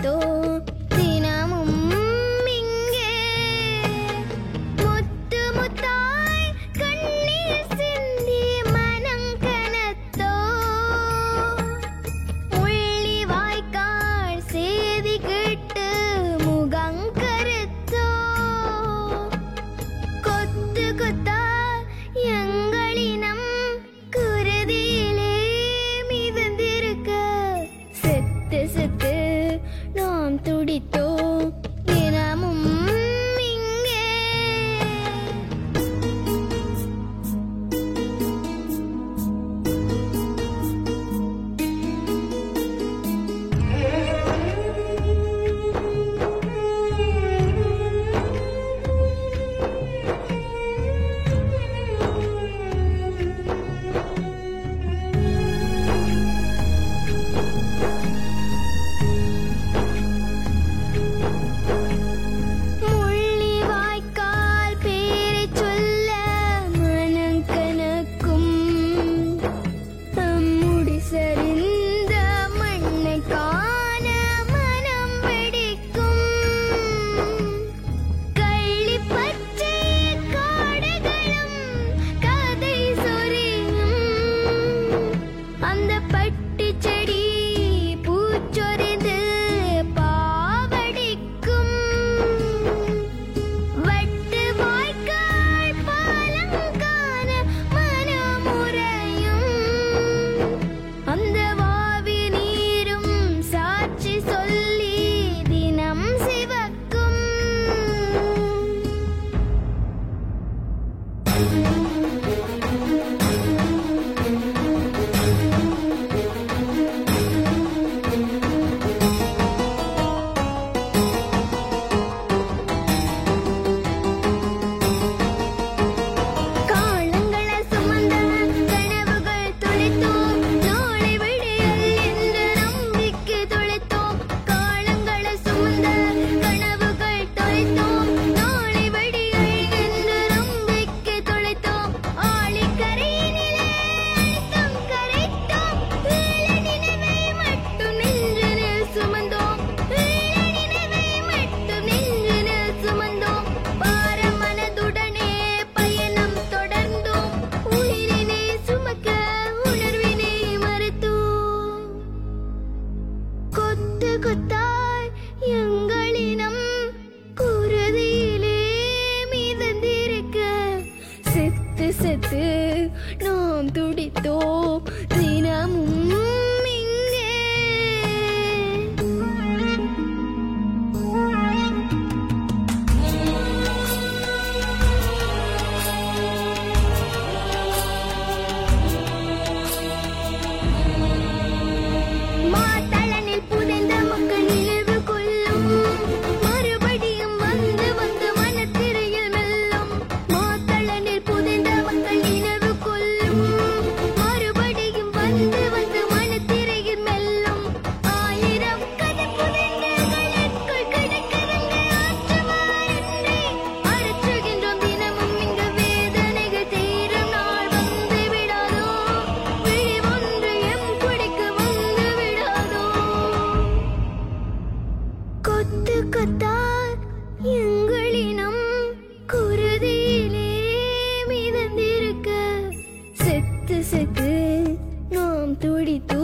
துடித்தோம் தினமும் இங்கே. முத்து முத்தாய் கண்ணீர் சிந்தி மனம் கனத்தோ, உள்ளி வாய்க்கால் சேதி கேட்டு முகங்கருத்தோ. கொத்து கொத்தா எங்களினம் குருதியிலே மிதந்திருக்க, செத்து செத்து நாம் துடித்தோம் தினமும் இங்கே. முள்ளி வாய்க்கால் பேரைச் சொல்ல மனம் கனக்கும், முடி சரிந்த மண்ணை காண மனம் வெடிக்கும். கள்ளி பச்சை காடுகளும் கதை சொரியும், அந்த பட்டு செடி பூச்சொரிந்து பாவடிக்கும். வட்டு வாய்க்கால் பாலங்கான மனமுறையும், அந்த வாவி நீரும் சாட்சி சொல்லி தினம் சிவக்கும். காலங்களை சுமந்த கனவுகள் தொலைத்தோம், நாளை விடியல் என்று நம்பிக்கை தொலைத்தோம். காலங்களை சுமந்த கனவுகள் தொலைத்தோம், நாளை விடியல் என்று நம்பிக்கை தொலைத்தோம். ஆழிக்கரையினிலே அழுத்தம் கரைத்தோம், ஈழ நினைவை மட்டும் நெஞ்சினில் சுமந்தோம். ஈழ நினைவை மட்டும் நெஞ்சினில் சுமந்தோம். பார மனதுடனே பயணம் தொடர்ந்தோம், உயிரினை சுமக்க உணர்வினை மறுத்தோம். கொத்து கொத்தாய் எங்களினம் குருதியிலே மிதந்திருக்க, செத்து செத்து நாம் துடித்தோம் தினமும் இங்கே. மாத்தளனில் புதைந்த மக்கள் நினைவு கொள்ளும், மறுபடியும் வந்து வந்து மனத்திரையில் மெல்லும். மாத்தளனில் புதைந்த மக்கள் நினைவு கொள்ளும், மறுபடியும் வந்து வந்து மனத்திரையில் மெல்லும். ஆயிரம் கதை புதைந்த களற்குள் கிடக்கிறங்க ஆற்றுவாரின்றி அரைச்சுகின்றோம் தினமும் இங்கு. வேதனைகள் தீரும் நாள் வந்து விடாதோ, விழி ஒன்று எம் குடிக்கு வந்து விடாதோ. கொத்து கொத்தார் எங்களினம் குருதியிலே மிதந்திருக்க, செத்து செத்து நாம் துடித்தோம்